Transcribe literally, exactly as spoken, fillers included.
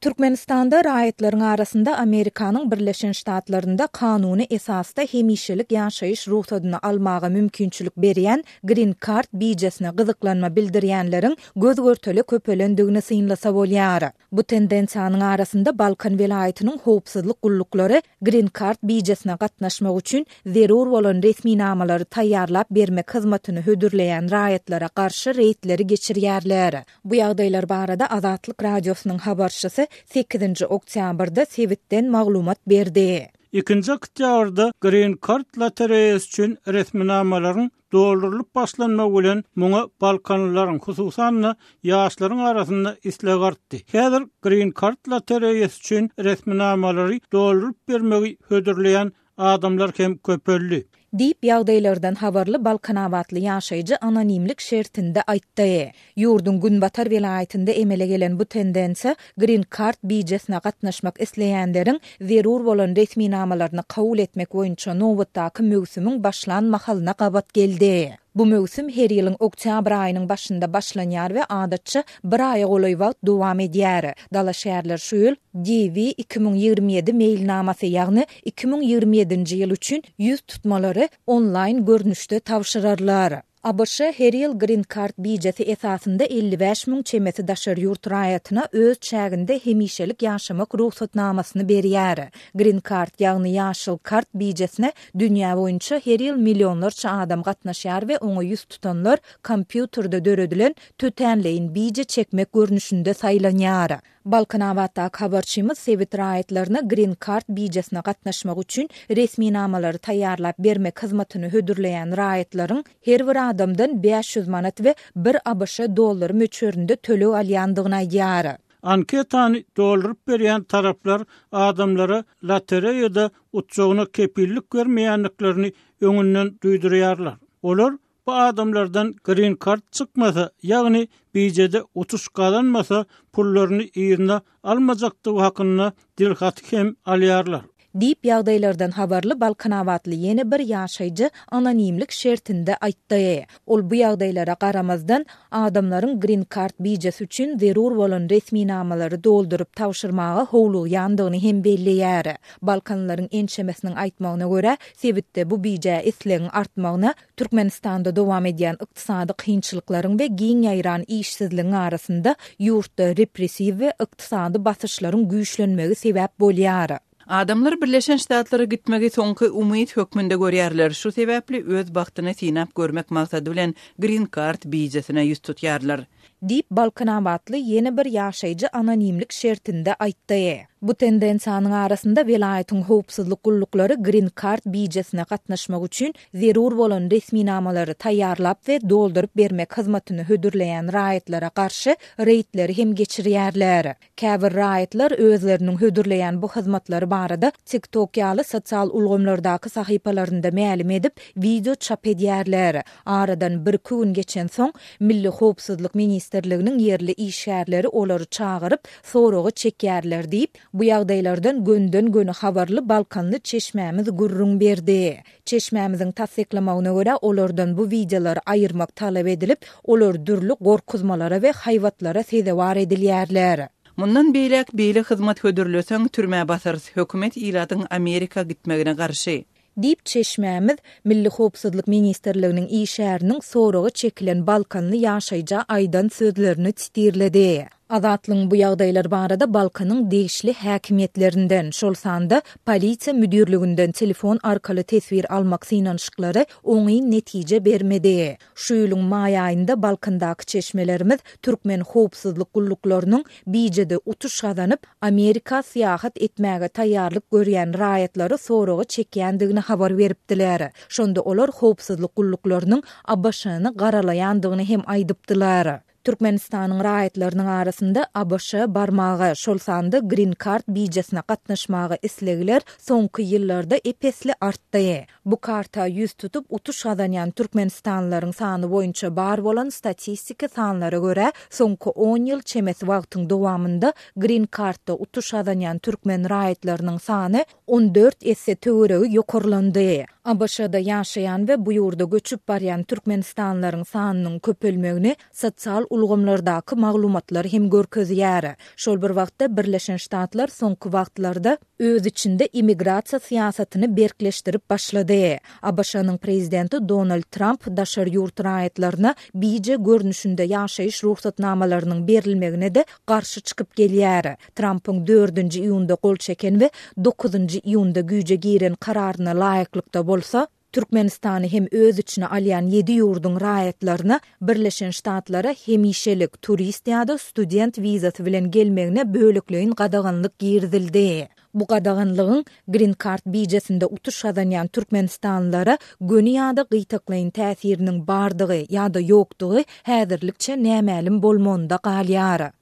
Türkmenistanda raýatlaryň arasynda Amerikanyň Birleşen Ştatlarynda kanuny esasda hemişelik ýaşaýyş ruhsatyny almaga mümkinçilik berýän Green Card bijesine gyzyklanma bildirýänleriň göz görteli köpelendigini synlasa bolýar. Bu tendensiýanyň arasynda Balkan welaýatynyň howpsuzlyk gullukları Green Card bijesine gatnaşmak üçin zerur bolan resmi namalary taýýarlap bermek hyzmatyny hödürleýän raýatlara garşy reýtleri geçirýärler. Bu ýagdaýlar barada Azatlyk radiosynyň habarçysy sekizinji oktýabrda Sewitden maglumat berdi. İkinci oktýabrda Green Card lotereyasy üçin resminamalaryň doldurulyp başlanma bilen muňa Balkanlylaryň hususan ýaşlaryň arasynda isleg artdy. Häzir Green Card lotereyasy üçin resminamalary doldurup bermegi hödürleýän adamlar hem köpelli. Diýip ýagdaýlardan habarly Balkan awatly ýaşaýjy anonimlik şertinde aýtdy. Ýurdun Günbatar welaýatynda emele gelen bu tendensiýa Green Card bijesine gatnaşmak isleýänleriň zerur bolan resmi namalaryny kabul etmek boýunça nowatdaky mögsümiň başlanma halyna gabat geldi. Bu mögsüm her ýylyň oktýabr aýynyň başynda başlanýar we adatça bir aýa golaý wagt dowam edýär. Dala şäherler şu ýyl D V iki ming ýygrimi ýedi mailnamasy ýagny iki ming ýygrimi ýedinji ýyl üçin ýüz tutmalary online görnüşde tawşyrarlar. A B Ş her ýyl Green Card bijesi esasynda elli beş miň çemesi daşar ýurt raýatyna öz çäginde hemişelik ýaşamak ruhsatnamasyny berýär. Green Card ýagny ýaşyl kart bijesine dünýä boýunça her ýyl millionlarça adam gatnaşýar we oňa ýüz tutanlar kompýuterде döredilen tötenleýin bije çekmek görnüşinde saýlanýar. Balkan awatdaky habarçymyz Sewit raýatlaryna Green Card bijesine gatnaşmak üçin resmi namalary taýýarlap bermek hyzmatyny hödürleýän raýatlaryň her bir adamdan beş yüz manat we bir A B Ş dollary möçberinde төлöw alýandygyny aýdýar. Anketany doldurup berýän taraplar adamlara lotereyada utjagyna kepillik bermeýänliklerini öňünden duýdurýarlar. Olar bu adamlardan Green Card çykmasa, ýagny bijede utuş galanmasa pullaryny ýerine almajakdygy hakyna dilhat hem alýarlar. Diýip ýagdaýlardan habarly Balkan awatly ýene bir ýaşaýjy anonimlik şertinde aýtdy. Ol bu ýagdaýlara garamazdan adamlaryň Green Card bijesi üçin zerur bolan resmi namalary doldurup tawşyrmagy howlug ýandygyny hem belleýär. Balkanlylaryň ençemesiniň aýtmagyna görä, Sewitde bu bije islegiň artmagyna Türkmenistanda dowam edýän ykdysady kynçylyklaryň we giň ýaýran işsizligiň arasynda ýurtda repressiw we ykdysady basyşlaryň güýçlenmegi sebäp bolýar. Adamlar Birleşen Ştatlara gitmegi soňky umyt hökmünde görýärler. Şu sebäpli öz bagtyny synap görmek maksady bilen Green Card bijesine ýüz tutýarlar. Diýip Balkan awatly ýene bir ýaşaýjy anonimlik şertinde aýtdy. Bu tendensiýanyň arasynda welaýatyň howpsuzlyk gullukları Green Card bijesine gatnaşmak üçin zerur bolan resmi namalary taýýarlap we doldurup bermek hyzmatyny hödürleýän raýatlara garşy reýtleri hem geçirýärler. Käbir raýatlar özleriniň hödürleýän bu hyzmatlary barada TikTok ýaly sosial ulgamlardaky sahypalarynda mälim edip video çap edýärler. Aradan bir gün geçen soň Milli Howpsuzlyk Ministerliginiň ýerli işgärleri olary çagyryp soragy çekýärler diýip bu ýagdaýlardan gönden göne habarly Balkanly çeşmämiz gurrun berdi. Çeşmämiziň tasdiklamagyna görä olardan bu videolar aýyrmak talap edilip, olar dürli gorkuzmalara we haýwatlara sezewar edilýärler. Mundan beýlek beýle hyzmat hödürleseň türme basarys hökümet ýylatyň Amerika gitmegine garşy. Diýip çeşmämiz Milli Howpsuzlyk Ministerliginiň işgäriniň soragy çekilen Balkanly ýaşaýja aýdan sözlerini titirledi. Azatlyň bu ýagdaýlar barada Balkanyň degişli häkimiýetlerinden, şol sanda polisiýa müdürliginden telefon arkaly tesbir almak synanyşyklary oňy netije bermedi. Şu ýylyň maý aýynda Balkandaky çeşmelerimiz türkmen howpsuzlyk gulluklarynyň bijede utuş gazanyp Amerika syýahat etmäge taýýarlyk görýän raýatlary soragy çekýändigini habar beripdiler. Şonda olar howpsuzlyk gulluklarynyň A B Ş-ny garalaýandygyny hem aýdypdylar. Türkmenistanyň raýatlarynyň arasynda A B Ş barmagy şol sanda Green Card bijesine gatnaşmagy islegiler soňky ýyllarda epesli artdy. Bu karta ýüz tutup utuş gadanýan türkmenistanlylaryň sany boýunça bar bolan statistika sanlara görä soňky on ýyl çemesi wagtyň dowamında Green Cardda utuş gadanýan türkmen raýatlarynyň sany on dört esse töweregi ýokarlandy. A B Ş'da ýaşaýan we bu ýurda göçüp barýan türkmenistanlylaryň sanynyň köpelmegini sosial ulgamlardaky maglumatlar hem görkezýär. Şol bir wagtda Birleşen Ştatlar soňky wagtlarda öz içinde immigrasiýa siýasatyny berkleşdirip başlady. A B Ş'nyň prezidenti Donald Trump daşary ýurt raýatlaryna biýje görnüşinde ýaşaýyş ruhsatnamalarynyň berilmegine de garşy çykyp gelýär. Trump'yň dördünji iýunda gol çeken we dokuzunji iýunda güýje giren kararyna laýyklykda bolsa, Türkmenistany hem öz içine alýan ýedi ýurdun raýatlaryna Birleşen Ştatlara hemişelik turist ýa-da student wizasy bilen gelmegine bölükleýin gadaganlyk girdildi. Bu gadaganlygyň Green Card bijesinde utuş adanýan Türkmenistanlylara göni ýa-da gytaklaýyn täsiriniň bardygy ýa-da ýokdugy häzirlikçe nämälim bolmanda galýar.